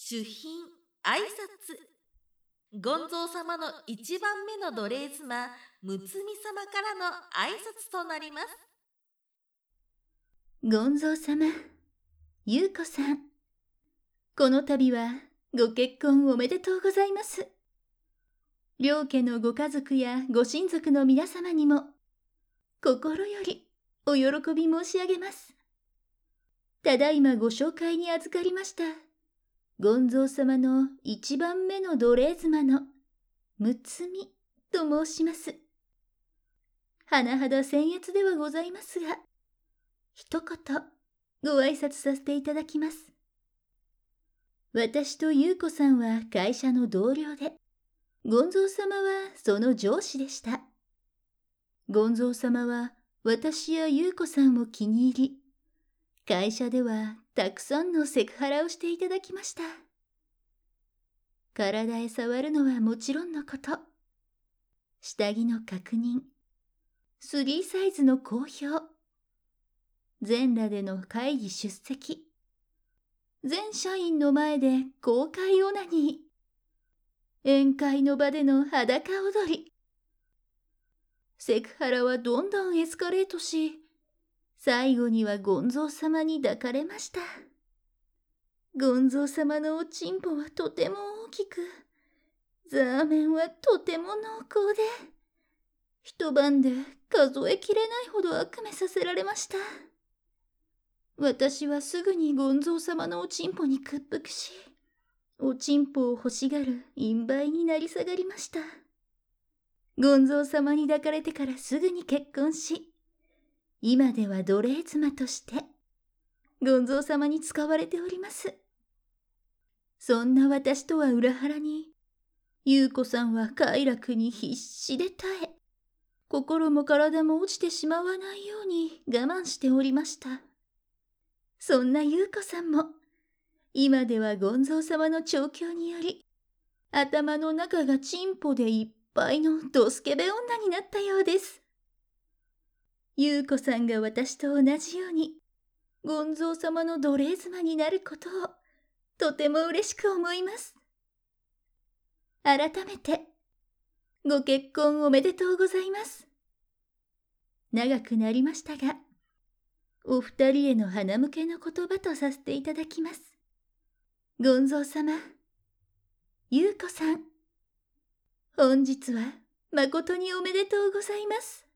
主賓挨拶。ゴンゾー様の1番目の奴隷妻、むつみ様からの挨拶となります。 ゴンゾー様、ゆうこさん、この度はご結婚おめでとうございます。両家のご家族やご親族の皆様にも、心よりお喜び申し上げます。ただいまご紹介に預かりました、ゴンゾー様の1番目の奴隷妻のむつみと申します。甚だ僭越ではございますが、一言ご挨拶させていただきます。私と優子さんは会社の同僚で、ゴンゾー様はその上司でした。ゴンゾー様は私や優子さんを気に入り、会社ではたくさんのセクハラをしていただきました。体へ触るのはもちろんのこと、下着の確認、3サイズの公表、全裸での会議出席、全社員の前で公開オナニー、宴会の場での裸踊り。セクハラはどんどんエスカレートし、最後にはゴンゾー様に抱かれました。ゴンゾー様のおちんぽはとても大きく、ザーメンはとても濃厚で、一晩で数えきれないほど悪夢させられました。私はすぐにゴンゾー様のおちんぽに屈服し、おちんぽを欲しがる陰梅になり下がりました。ゴンゾー様に抱かれてからすぐに結婚し、今では奴隷妻としてゴンゾー様に使われております。そんな私とは裏腹に、優子さんは快楽に必死で耐え、心も体も落ちてしまわないように我慢しておりました。そんな優子さんも、今ではゴンゾー様の調教により、頭の中がチンポでいっぱいのドスケベ女になったようです。優子さんが私と同じように、ゴンゾー様の奴隷妻になることを、とても嬉しく思います。改めて、ご結婚おめでとうございます。長くなりましたが、お二人への鼻向けの言葉とさせていただきます。ゴンゾー様、優子さん、本日は誠におめでとうございます。